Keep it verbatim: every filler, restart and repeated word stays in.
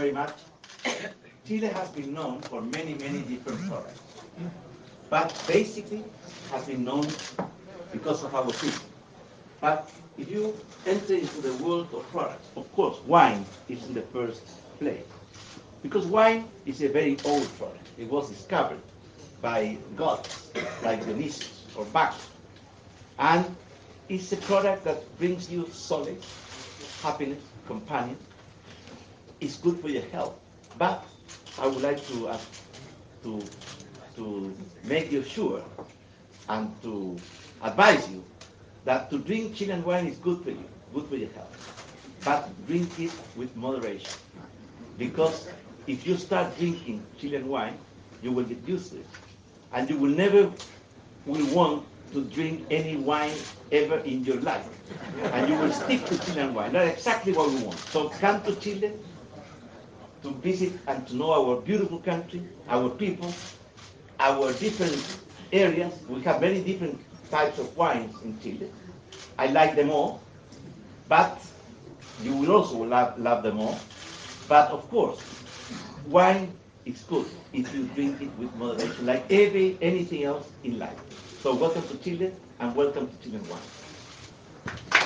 very much. Chile has been known for many, many different products, but basically has been known because of our people. But if you enter into the world of products, of course, wine is in the first place. Because wine is a very old product. It was discovered by gods like Dionysus or Bacchus. And it's a product that brings you solace, happiness, companion. It's good for your health. But I would like to, uh, to, to make you sure and to advise you that to drink Chilean wine is good for you, good for your health. But drink it with moderation. Because if you start drinking Chilean wine, you will get used to it. And you will never will want to drink any wine ever in your life. And you will stick to Chilean wine. That's exactly what we want. So come to Chile to visit and to know our beautiful country, our people, our different areas. We have many different types of wines in Chile. I like them all, but you will also love, love them all. But of course, wine is good if you drink it with moderation, like every anything else in life. So welcome to Chile and welcome to Chilean wine.